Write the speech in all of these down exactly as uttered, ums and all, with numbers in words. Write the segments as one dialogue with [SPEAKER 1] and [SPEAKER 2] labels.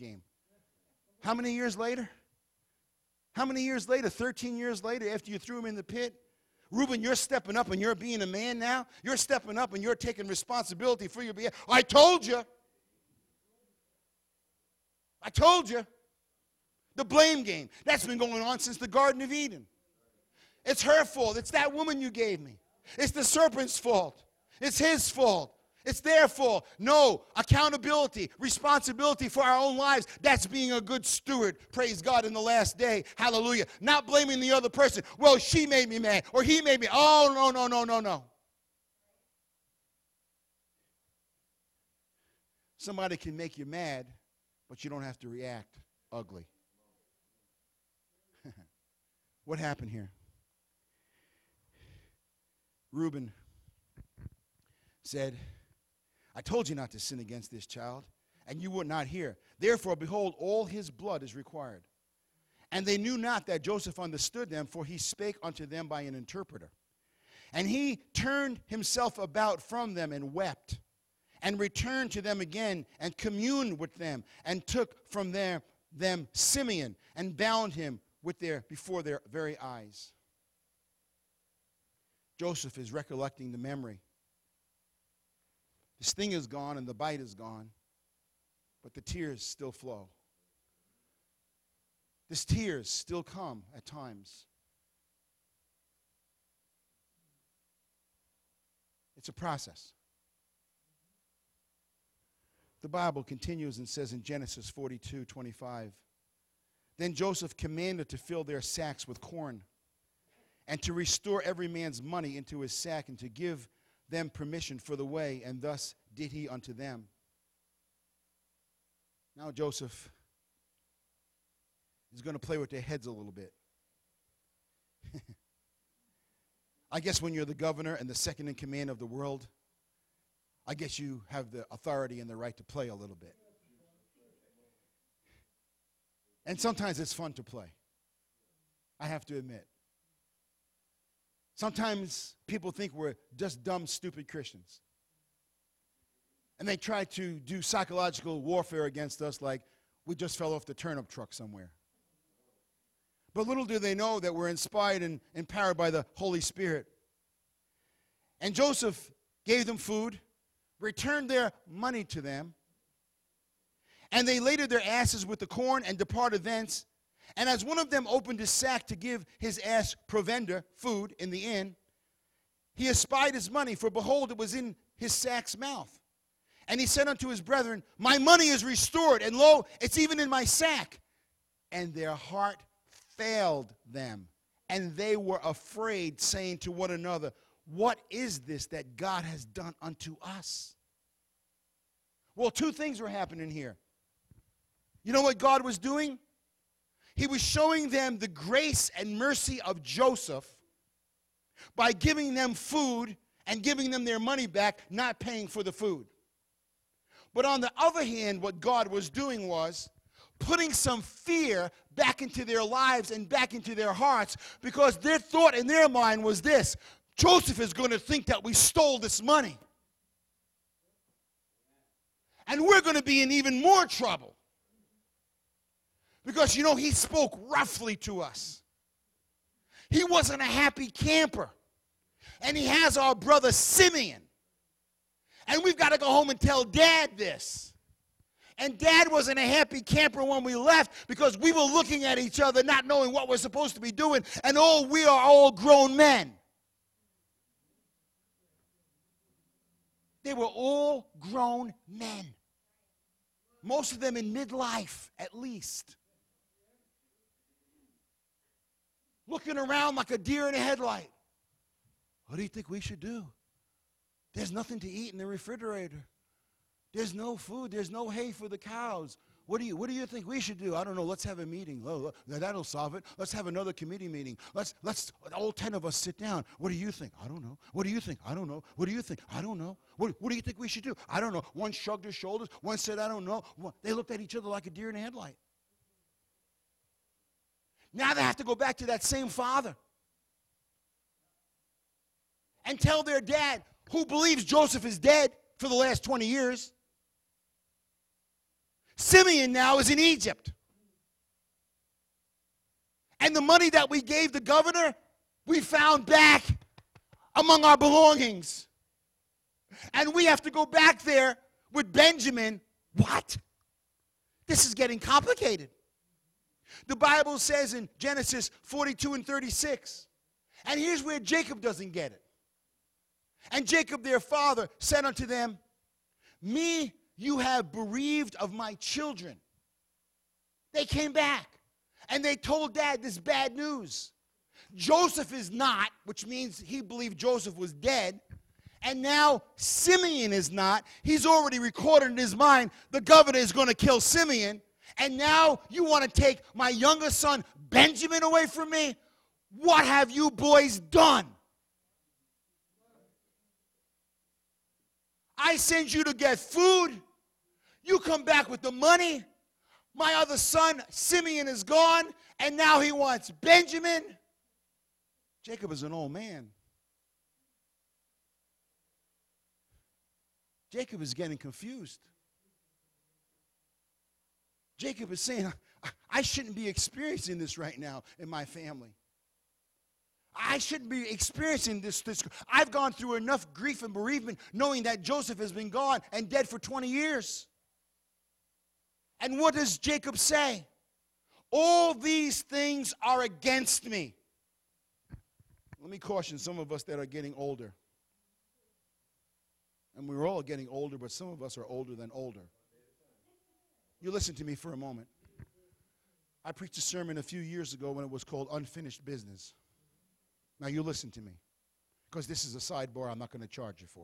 [SPEAKER 1] game. How many years later? How many years later? thirteen years later, after you threw him in the pit? Reuben, you're stepping up and you're being a man now. You're stepping up and you're taking responsibility for your behavior. I told you. I told you. The blame game. That's been going on since the Garden of Eden. It's her fault. It's that woman you gave me. It's the serpent's fault. It's his fault. It's their fault. No, accountability, responsibility for our own lives. That's being a good steward. Praise God in the last day. Hallelujah. Not blaming the other person. Well, she made me mad or he made me. Oh, no, no, no, no, no. Somebody can make you mad, but you don't have to react ugly. What happened here? Reuben said, I told you not to sin against this child, and you would not hear. Therefore, behold, all his blood is required. And they knew not that Joseph understood them, for he spake unto them by an interpreter. And he turned himself about from them and wept, and returned to them again, and communed with them, and took from there, them Simeon, and bound him with their before their very eyes. Joseph is recollecting the memory. The sting is gone and the bite is gone, but the tears still flow. These tears still come at times. It's a process. The Bible continues and says in Genesis forty-two twenty-five, then Joseph commanded to fill their sacks with corn, and to restore every man's money into his sack, and to give them permission for the way, and thus did he unto them. Now Joseph is going to play with their heads a little bit. I guess when you're the governor and the second in command of the world, I guess you have the authority and the right to play a little bit. And sometimes it's fun to play, I have to admit. Sometimes people think we're just dumb, stupid Christians. And they try to do psychological warfare against us like we just fell off the turnip truck somewhere. But little do they know that we're inspired and empowered by the Holy Spirit. And Joseph gave them food, returned their money to them, and they laded their asses with the corn and departed thence. And as one of them opened his sack to give his ass provender, food, in the inn, he espied his money, for behold, it was in his sack's mouth. And he said unto his brethren, my money is restored, and lo, it's even in my sack. And their heart failed them, and they were afraid, saying to one another, what is this that God has done unto us? Well, two things were happening here. You know what God was doing? He was showing them the grace and mercy of Joseph by giving them food and giving them their money back, not paying for the food. But on the other hand, what God was doing was putting some fear back into their lives and back into their hearts, because their thought in their mind was this: Joseph is going to think that we stole this money. And we're going to be in even more trouble. Because, you know, he spoke roughly to us. He wasn't a happy camper. And he has our brother Simeon. And we've got to go home and tell Dad this. And Dad wasn't a happy camper when we left, because we were looking at each other not knowing what we're supposed to be doing. And oh, we are all grown men. They were all grown men. Most of them in midlife, at least. Looking around like a deer in a headlight. What do you think we should do? There's nothing to eat in the refrigerator. There's no food. There's no hay for the cows. What do you What do you think we should do? I don't know. Let's have a meeting. Oh, that'll solve it. Let's have another committee meeting. Let's let's all ten of us sit down. What do you think? I don't know. What do you think? I don't know. What do you think? I don't know. What What do you think we should do? I don't know. One shrugged his shoulders. One said, I don't know. One, they looked at each other like a deer in a headlight. Now they have to go back to that same father and tell their dad, who believes Joseph is dead for the last twenty years. Simeon now is in Egypt. And the money that we gave the governor, we found back among our belongings. And we have to go back there with Benjamin. What? This is getting complicated. The Bible says in Genesis forty-two and thirty-six, and here's where Jacob doesn't get it. And Jacob their father said unto them, me you have bereaved of my children. They came back and they told Dad this bad news. Joseph is not, which means he believed Joseph was dead. And now Simeon is not. He's already recorded in his mind the governor is going to kill Simeon. And now you want to take my younger son Benjamin away from me? What have you boys done? I send you to get food. You come back with the money. My other son, Simeon, is gone. And now he wants Benjamin. Jacob is an old man. Jacob is getting confused. Jacob is saying, I shouldn't be experiencing this right now in my family. I shouldn't be experiencing this, this. I've gone through enough grief and bereavement knowing that Joseph has been gone and dead for twenty years. And what does Jacob say? All these things are against me. Let me caution some of us that are getting older. And we're all getting older, but some of us are older than older. You listen to me for a moment. I preached a sermon a few years ago when it was called Unfinished Business. Now you listen to me, because this is a sidebar I'm not going to charge you for.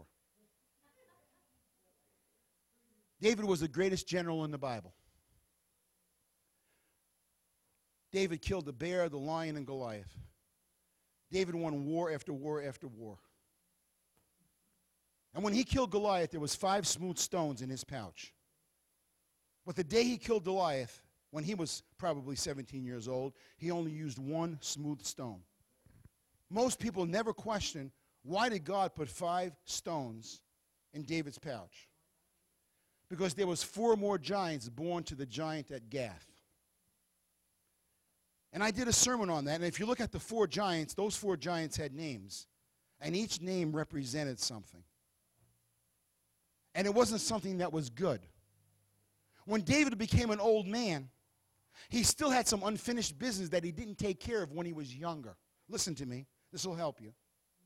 [SPEAKER 1] David was the greatest general in the Bible. David killed the bear, the lion, and Goliath. David won war after war after war. And when he killed Goliath, there was five smooth stones in his pouch. But the day he killed Goliath, when he was probably seventeen years old, he only used one smooth stone. Most people never question, why did God put five stones in David's pouch? Because there was four more giants born to the giant at Gath. And I did a sermon on that, and if you look at the four giants, those four giants had names, and each name represented something. And it wasn't something that was good. When David became an old man, he still had some unfinished business that he didn't take care of when he was younger. Listen to me. This will help you.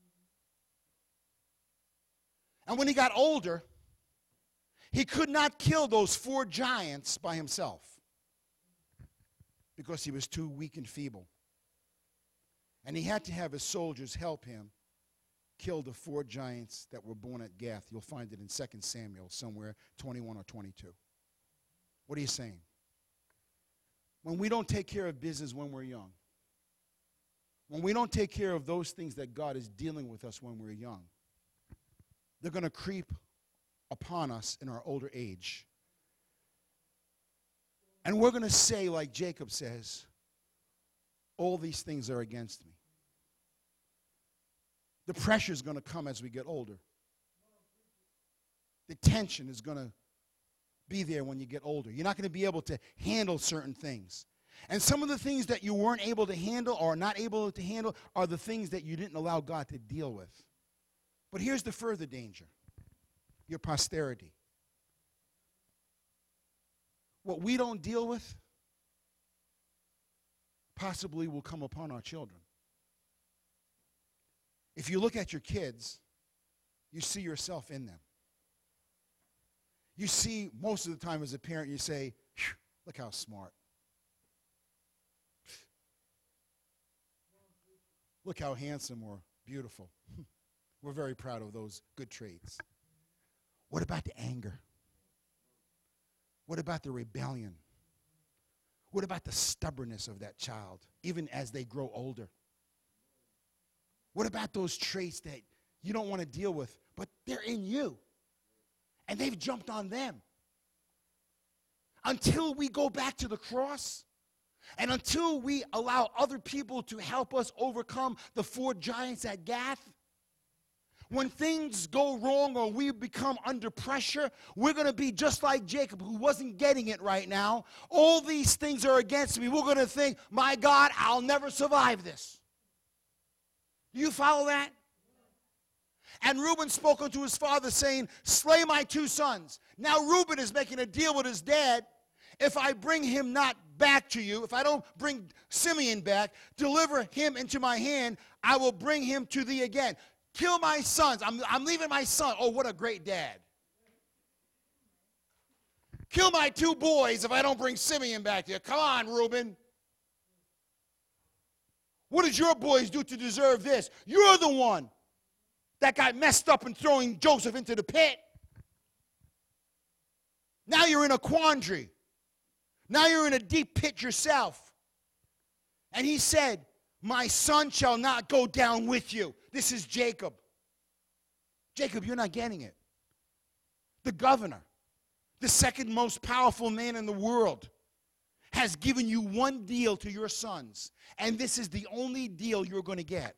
[SPEAKER 1] And when he got older, he could not kill those four giants by himself because he was too weak and feeble. And he had to have his soldiers help him kill the four giants that were born at Gath. You'll find it in Second Samuel somewhere, twenty-one or twenty-two. What are you saying? When we don't take care of business when we're young, when we don't take care of those things that God is dealing with us when we're young, they're going to creep upon us in our older age. And we're going to say, like Jacob says, all these things are against me. The pressure is going to come as we get older. The tension is going to be there when you get older. You're not going to be able to handle certain things. And some of the things that you weren't able to handle or not able to handle are the things that you didn't allow God to deal with. But here's the further danger. Your posterity. What we don't deal with possibly will come upon our children. If you look at your kids, you see yourself in them. You see, most of the time as a parent, you say, look how smart. Look how handsome or beautiful. We're very proud of those good traits. What about the anger? What about the rebellion? What about the stubbornness of that child, even as they grow older? What about those traits that you don't want to deal with, but they're in you, and they've jumped on them? Until we go back to the cross, and until we allow other people to help us overcome the four giants at Gath, when things go wrong or we become under pressure, we're going to be just like Jacob, who wasn't getting it right now. All these things are against me. We're going to think, my God, I'll never survive this. Do you follow that? And Reuben spoke unto his father, saying, slay my two sons. Now Reuben is making a deal with his dad. If I bring him not back to you, if I don't bring Simeon back, deliver him into my hand, I will bring him to thee again. Kill my sons. I'm, I'm leaving my son. Oh, what a great dad. Kill my two boys if I don't bring Simeon back to you. Come on, Reuben. What did your boys do to deserve this? You're the one that got messed up in throwing Joseph into the pit. Now you're in a quandary. Now you're in a deep pit yourself. And he said, my son shall not go down with you. This is Jacob. Jacob, you're not getting it. The governor, the second most powerful man in the world, has given you one deal to your sons. And this is the only deal you're going to get.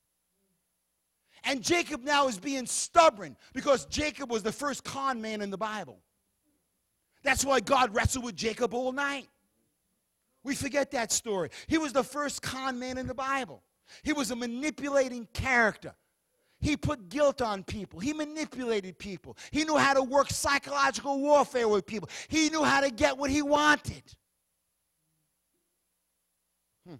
[SPEAKER 1] And Jacob now is being stubborn because Jacob was the first con man in the Bible. That's why God wrestled with Jacob all night. We forget that story. He was the first con man in the Bible. He was a manipulating character. He put guilt on people. He manipulated people. He knew how to work psychological warfare with people. He knew how to get what he wanted. Hmm.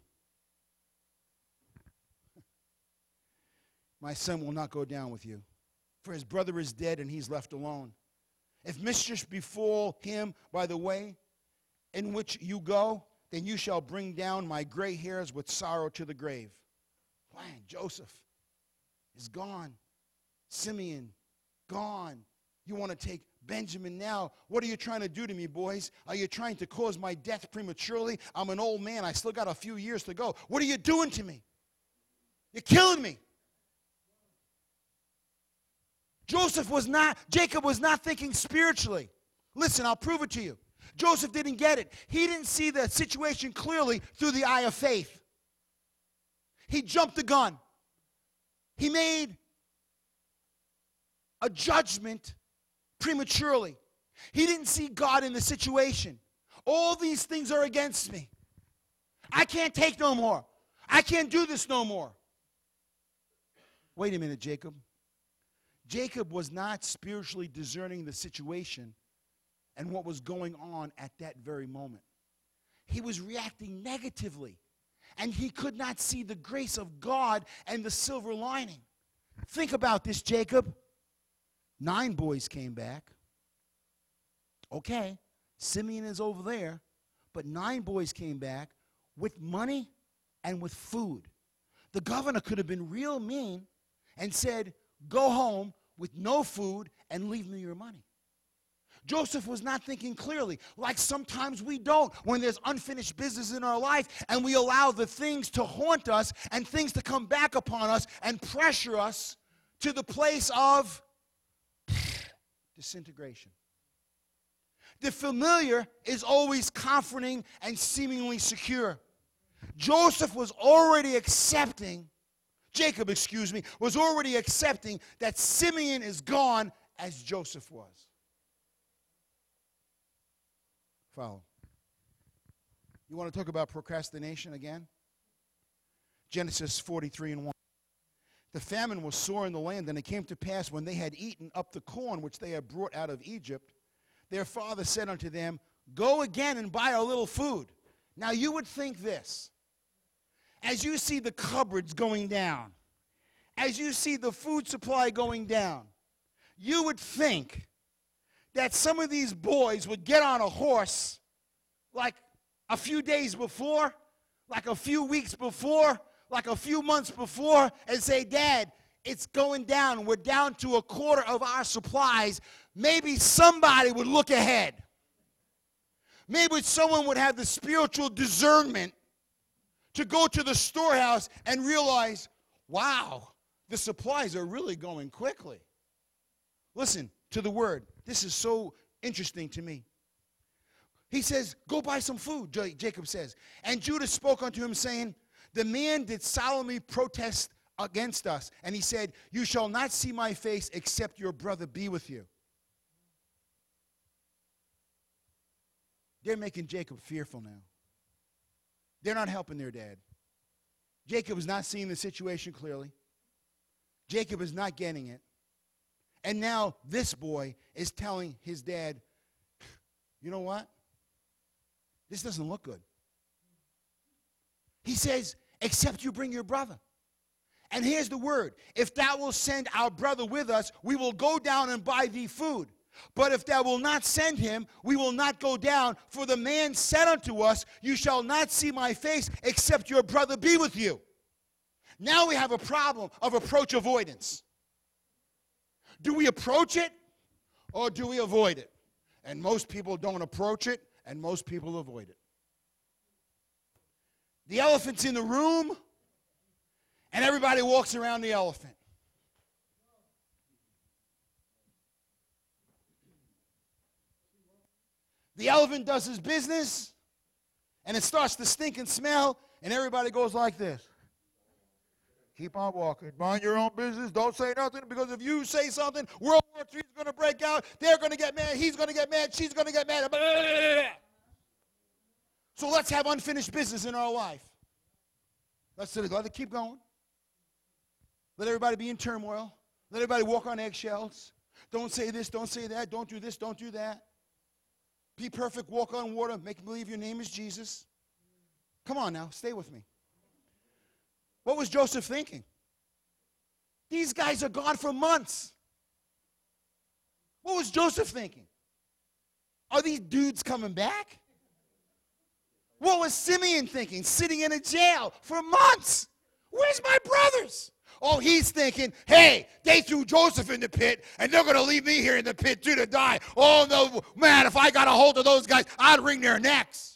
[SPEAKER 1] My son will not go down with you, for his brother is dead and he's left alone. If mischief befall him by the way in which you go, then you shall bring down my gray hairs with sorrow to the grave. Man, Joseph is gone. Simeon, gone. You want to take Benjamin now? What are you trying to do to me, boys? Are you trying to cause my death prematurely? I'm an old man. I still got a few years to go. What are you doing to me? You're killing me. Joseph was not, Jacob was not thinking spiritually. Listen, I'll prove it to you. Joseph didn't get it. He didn't see the situation clearly through the eye of faith. He jumped the gun. He made a judgment prematurely. He didn't see God in the situation. All these things are against me. I can't take no more. I can't do this no more. Wait a minute, Jacob. Jacob was not spiritually discerning the situation and what was going on at that very moment. He was reacting negatively, and he could not see the grace of God and the silver lining. Think about this, Jacob. Nine boys came back. Okay, Simeon is over there, but nine boys came back with money and with food. The governor could have been real mean and said, go home with no food and leave me your money. Joseph was not thinking clearly, like sometimes we don't when there's unfinished business in our life and we allow the things to haunt us and things to come back upon us and pressure us to the place of disintegration. The familiar is always comforting and seemingly secure. Joseph was already accepting Jacob, excuse me, was already accepting that Simeon is gone as Joseph was. Follow. You want to talk about procrastination again? Genesis forty-three and one. The famine was sore in the land, and it came to pass when they had eaten up the corn which they had brought out of Egypt, their father said unto them, go again and buy a little food. Now you would think this. As you see the cupboards going down, as you see the food supply going down, you would think that some of these boys would get on a horse like a few days before, like a few weeks before, like a few months before, and say, Dad, it's going down. We're down to a quarter of our supplies. Maybe somebody would look ahead. Maybe someone would have the spiritual discernment to go to the storehouse and realize, wow, the supplies are really going quickly. Listen to the word. This is so interesting to me. He says, go buy some food, Jacob says. And Judah spoke unto him, saying, the man did solemnly protest against us. And he said, you shall not see my face except your brother be with you. They're making Jacob fearful now. They're not helping their dad. Jacob is not seeing the situation clearly. Jacob is not getting it. And now this boy is telling his dad, you know what? This doesn't look good. He says, except you bring your brother. And here's the word. If thou wilt send our brother with us, we will go down and buy thee food. But if thou wilt not send him, we will not go down. For the man said unto us, you shall not see my face, except your brother be with you. Now we have a problem of approach avoidance. Do we approach it or do we avoid it? And most people don't approach it, and most people avoid it. The elephant's in the room, and everybody walks around the elephant. The elephant does his business, and it starts to stink and smell, and everybody goes like this. Keep on walking. Mind your own business. Don't say nothing, because if you say something, World War Three is going to break out. They're going to get mad. He's going to get mad. She's going to get mad. So let's have unfinished business in our life. Let's let it keep going. Let everybody be in turmoil. Let everybody walk on eggshells. Don't say this. Don't say that. Don't do this. Don't do that. Be perfect. Walk on water. Make believe your name is Jesus. Come on now. Stay with me. What was Joseph thinking? These guys are gone for months. What was Joseph thinking? Are these dudes coming back? What was Simeon thinking? Sitting in a jail for months. Where's my brothers? Oh, he's thinking, hey, they threw Joseph in the pit, and they're going to leave me here in the pit too to die. Oh, no, man, if I got a hold of those guys, I'd wring their necks.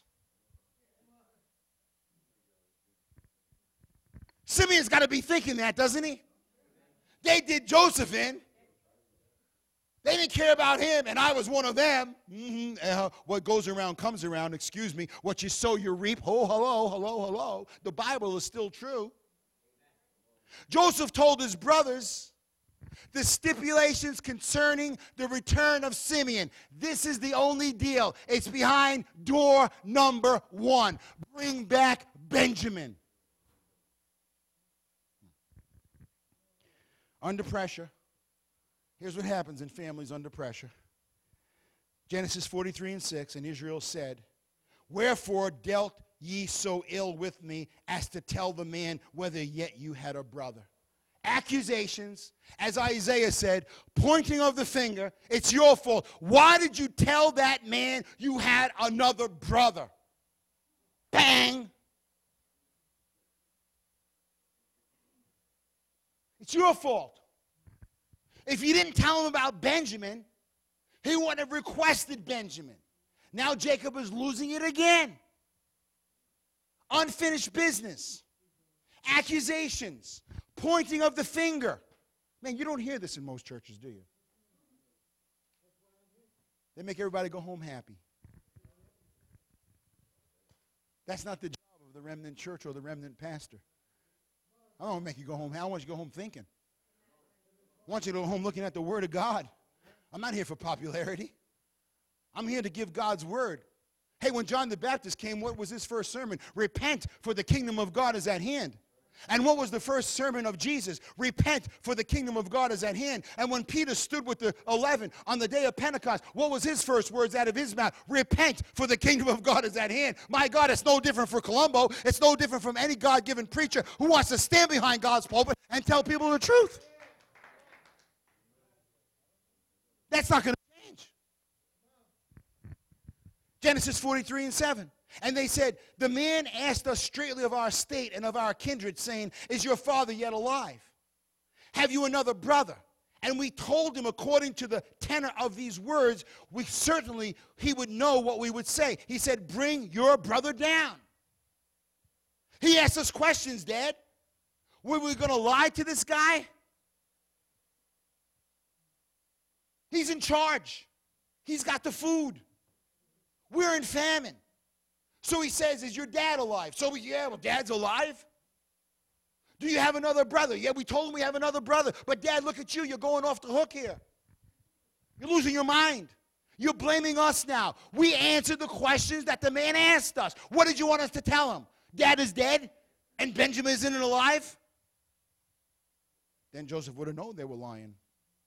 [SPEAKER 1] Simeon's got to be thinking that, doesn't he? They did Joseph in. They didn't care about him, and I was one of them. Mm-hmm. Uh, what goes around comes around, excuse me. What you sow, you reap. Oh, hello, hello, hello. The Bible is still true. Joseph told his brothers the stipulations concerning the return of Simeon. This is the only deal. It's behind door number one. Bring back Benjamin. Under pressure. Here's what happens in families under pressure. Genesis forty-three and six, and Israel said, wherefore dealt ye so ill with me as to tell the man whether yet you had a brother? Accusations, as Isaiah said, pointing of the finger, it's your fault. Why did you tell that man you had another brother? Bang! It's your fault. If you didn't tell him about Benjamin, he wouldn't have requested Benjamin. Now Jacob is losing it again. Unfinished business. Accusations. Pointing of the finger. Man, you don't hear this in most churches, do you? They make everybody go home happy. That's not the job of the remnant church or the remnant pastor. I don't want to make you go home. I want you to go home thinking. I want you to go home looking at the Word of God. I'm not here for popularity. I'm here to give God's Word. Hey, when John the Baptist came, what was his first sermon? Repent, for the kingdom of God is at hand. And what was the first sermon of Jesus? Repent, for the kingdom of God is at hand. And when Peter stood with the eleven on the day of Pentecost, what was his first words out of his mouth? Repent, for the kingdom of God is at hand. My God, it's no different for Columbo. It's no different from any God-given preacher who wants to stand behind God's pulpit and tell people the truth. That's not going to change. Genesis forty-three and seven. And they said, the man asked us straightly of our state and of our kindred, saying, is your father yet alive? Have you another brother? And we told him, according to the tenor of these words, we certainly, he would know what we would say. He said, bring your brother down. He asked us questions, Dad. Were we going to lie to this guy? He's in charge. He's got the food. We're in famine. So he says, is your dad alive? So we, yeah, well, Dad's alive. Do you have another brother? Yeah, we told him we have another brother. But Dad, look at you. You're going off the hook here. You're losing your mind. You're blaming us now. We answered the questions that the man asked us. What did you want us to tell him? Dad is dead and Benjamin isn't alive? Then Joseph would have known they were lying.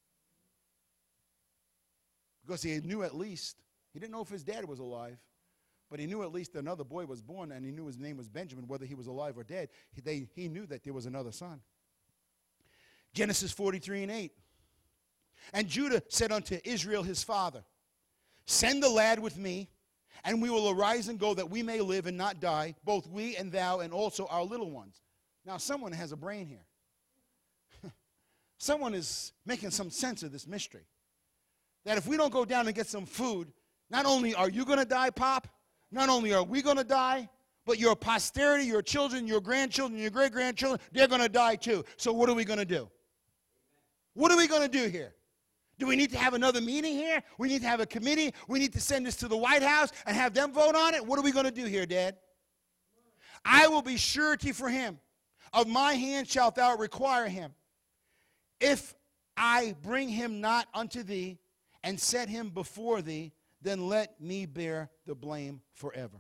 [SPEAKER 1] Because he knew at least, he didn't know if his dad was alive, but he knew at least another boy was born, and he knew his name was Benjamin, whether he was alive or dead. He, they, he knew that there was another son. Genesis forty-three and eight. And Judah said unto Israel his father, send the lad with me, and we will arise and go that we may live and not die, both we and thou and also our little ones. Now someone has a brain here. Someone is making some sense of this mystery. That if we don't go down and get some food, not only are you going to die, Pop, not only are we going to die, but your posterity, your children, your grandchildren, your great-grandchildren, they're going to die too. So what are we going to do? What are we going to do here? Do we need to have another meeting here? We need to have a committee? We need to send this to the White House and have them vote on it? What are we going to do here, Dad? I will be surety for him. Of my hand shalt thou require him. If I bring him not unto thee and set him before thee, then let me bear the blame forever.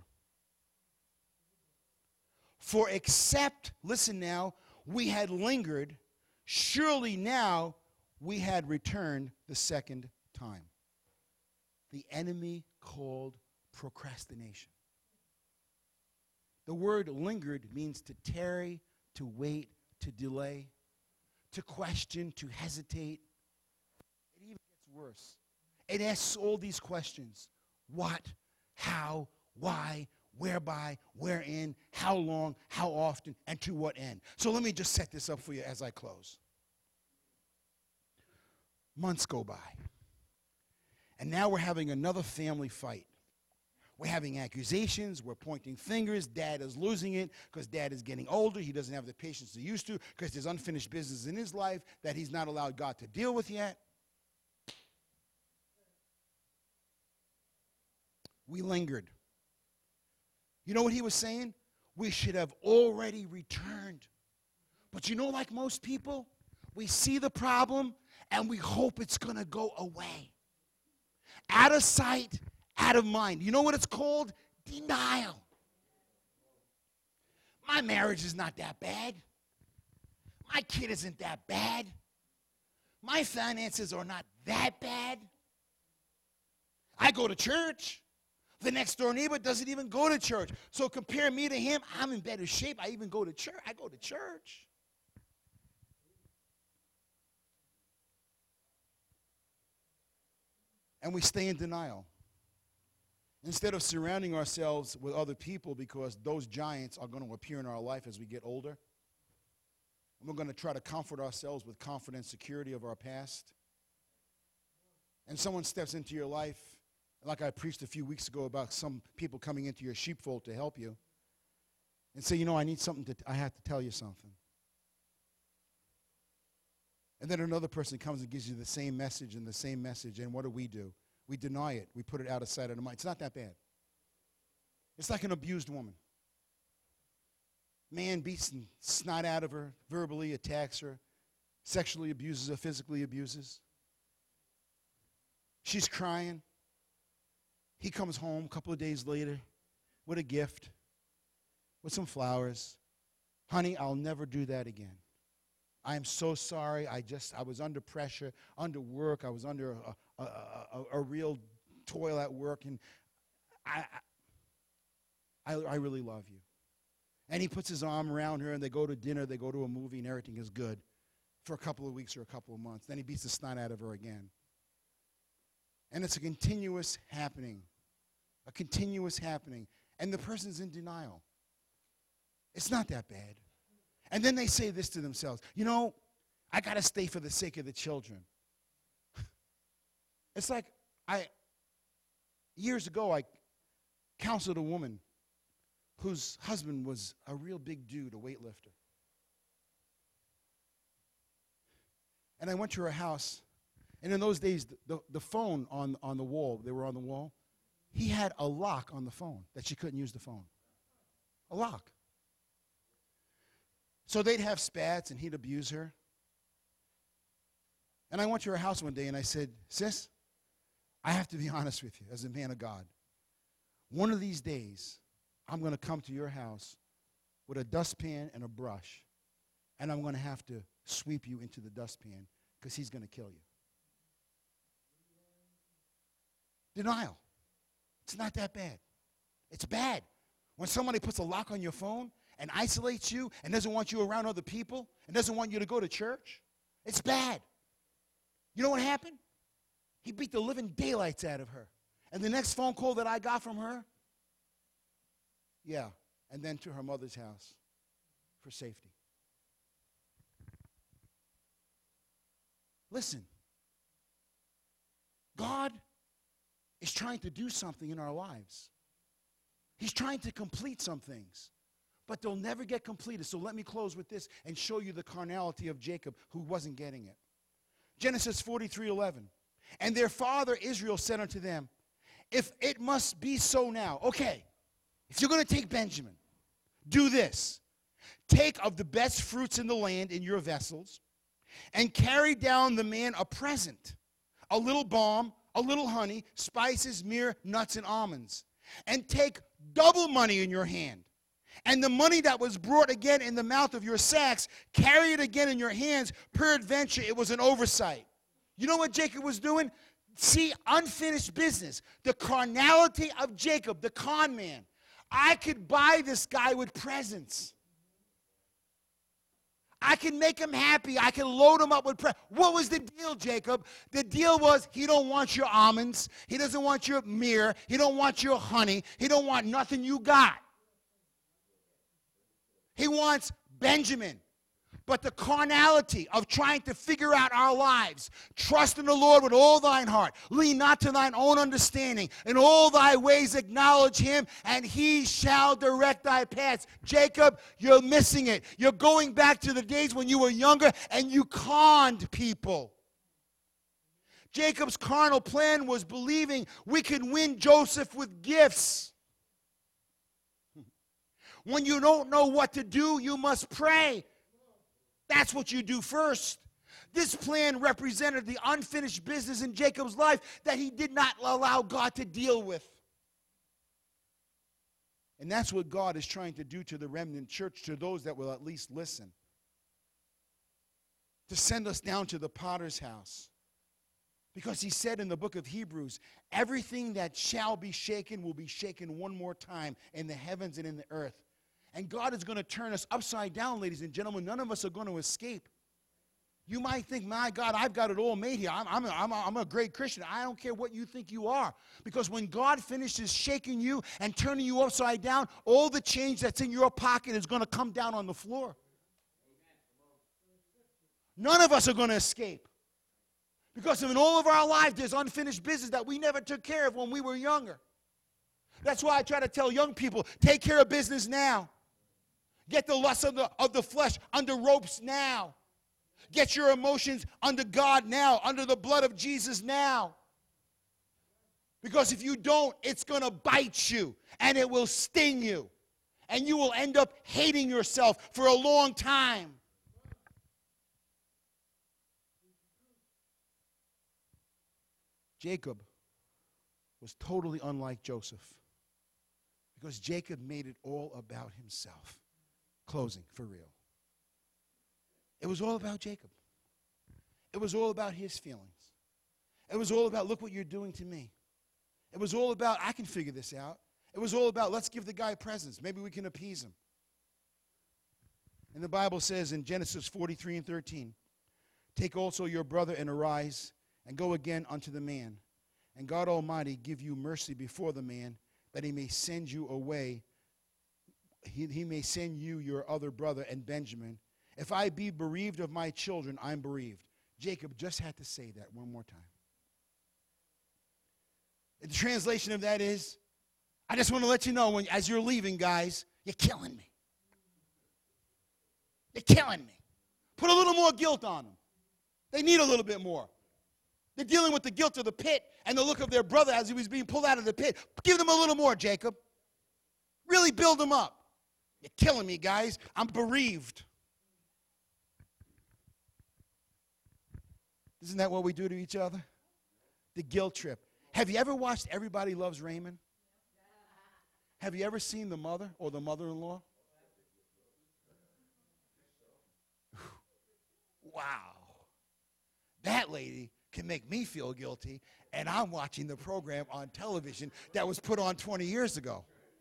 [SPEAKER 1] For except, listen now, we had lingered, surely now we had returned the second time. The enemy called procrastination. The word lingered means to tarry, to wait, to delay, to question, to hesitate. It even gets worse. It asks all these questions. What, how, why, whereby, wherein, how long, how often, and to what end. So let me just set this up for you as I close. Months go by. And now we're having another family fight. We're having accusations. We're pointing fingers. Dad is losing it because Dad is getting older. He doesn't have the patience he used to because there's unfinished business in his life that he's not allowed God to deal with yet. We lingered. You know what he was saying? We should have already returned. But you know, like most people, we see the problem and we hope it's going to go away. Out of sight, out of mind. You know what it's called? Denial. My marriage is not that bad. My kid isn't that bad. My finances are not that bad. I go to church. The next door neighbor doesn't even go to church. So compare me to him. I'm in better shape. I even go to church. I go to church. And we stay in denial. Instead of surrounding ourselves with other people because those giants are going to appear in our life as we get older. And we're going to try to comfort ourselves with confidence, security of our past. And someone steps into your life, like I preached a few weeks ago about some people coming into your sheepfold to help you, and say, you know, I need something to, I have to tell you something. And then another person comes and gives you the same message and the same message, and what do we do? We deny it. We put it out of sight, out of mind. It's not that bad. It's like an abused woman. Man beats the snot out of her, verbally attacks her, sexually abuses her, physically abuses. She's crying. He comes home a couple of days later with a gift, with some flowers. Honey, I'll never do that again. I am so sorry. I just, I was under pressure, under work. I was under a, a, a, a real toil at work, and I, I, I really love you. And he puts his arm around her, and they go to dinner, they go to a movie, and everything is good for a couple of weeks or a couple of months. Then he beats the snot out of her again. And it's a continuous happening, a continuous happening. And the person's in denial. It's not that bad. And then they say this to themselves, you know, I got to stay for the sake of the children. It's like I, years ago, I counseled a woman whose husband was a real big dude, a weightlifter. And I went to her house. And in those days, the, the, the phone on, on the wall, they were on the wall, he had a lock on the phone that she couldn't use the phone. A lock. So they'd have spats, and he'd abuse her. And I went to her house one day, and I said, sis, I have to be honest with you as a man of God. One of these days, I'm going to come to your house with a dustpan and a brush, and I'm going to have to sweep you into the dustpan because he's going to kill you. Denial. It's not that bad. It's bad. When somebody puts a lock on your phone and isolates you and doesn't want you around other people and doesn't want you to go to church, it's bad. You know what happened? He beat the living daylights out of her. And the next phone call that I got from her, yeah, and then to her mother's house for safety. Listen, God is trying to do something in our lives. He's trying to complete some things, but they'll never get completed. So let me close with this and show you the carnality of Jacob, who wasn't getting it. Genesis forty-three eleven. And their father Israel said unto them, if it must be so now, okay, if you're going to take Benjamin, do this. Take of the best fruits in the land in your vessels, and carry down the man a present, a little balm, a little honey, spices, myrrh, nuts, and almonds. And take double money in your hand. And the money that was brought again in the mouth of your sacks, carry it again in your hands. Peradventure, it was an oversight. You know what Jacob was doing? See, unfinished business. The carnality of Jacob, the con man. I could buy this guy with presents. I can make him happy. I can load him up with presents. What was the deal, Jacob? The deal was he don't want your almonds. He doesn't want your myrrh. He don't want your honey. He don't want nothing you got. He wants Benjamin. But the carnality of trying to figure out our lives, trust in the Lord with all thine heart, lean not to thine own understanding, in all thy ways acknowledge him, and he shall direct thy paths. Jacob, you're missing it. You're going back to the days when you were younger and you conned people. Jacob's carnal plan was believing we could win Joseph with gifts. When you don't know what to do, you must pray. That's what you do first. This plan represented the unfinished business in Jacob's life that he did not allow God to deal with. And that's what God is trying to do to the remnant church, to those that will at least listen. To send us down to the potter's house. Because he said in the book of Hebrews, everything that shall be shaken will be shaken one more time in the heavens and in the earth. And God is going to turn us upside down, ladies and gentlemen. None of us are going to escape. You might think, my God, I've got it all made here. I'm, I'm, a, I'm, a, I'm a great Christian. I don't care what you think you are. Because when God finishes shaking you and turning you upside down, all the change that's in your pocket is going to come down on the floor. None of us are going to escape. Because in all of our lives, there's unfinished business that we never took care of when we were younger. That's why I try to tell young people, take care of business now. Get the lust of the, of the flesh under ropes now. Get your emotions under God now, under the blood of Jesus now. Because if you don't, it's going to bite you, and it will sting you. And you will end up hating yourself for a long time. Jacob was totally unlike Joseph. Because Jacob made it all about himself. Closing, for real. It was all about Jacob. It was all about his feelings. It was all about, look what you're doing to me. It was all about, I can figure this out. It was all about, let's give the guy presents. Maybe we can appease him. And the Bible says in Genesis forty-three and thirteen, take also your brother and arise and go again unto the man. And God Almighty give you mercy before the man, that he may send you away. He, he may send you your other brother and Benjamin. If I be bereaved of my children, I'm bereaved. Jacob just had to say that one more time. The translation of that is, I just want to let you know, when, as you're leaving, guys, you're killing me. You're killing me. Put a little more guilt on them. They need a little bit more. They're dealing with the guilt of the pit and the look of their brother as he was being pulled out of the pit. Give them a little more, Jacob. Really build them up. You're killing me, guys. I'm bereaved. Isn't that what we do to each other? The guilt trip. Have you ever watched Everybody Loves Raymond? Have you ever seen the mother or the mother-in-law? Wow. That lady can make me feel guilty, and I'm watching the program on television that was put on twenty years ago.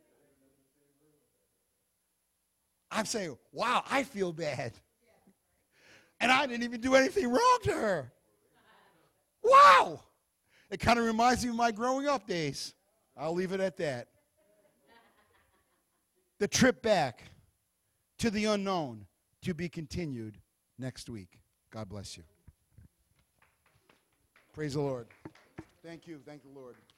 [SPEAKER 1] I'm saying, wow, I feel bad. And I didn't even do anything wrong to her. Wow. It kind of reminds me of my growing up days. I'll leave it at that. The trip back to the unknown, to be continued next week. God bless you. Praise the Lord. Thank you. Thank the Lord.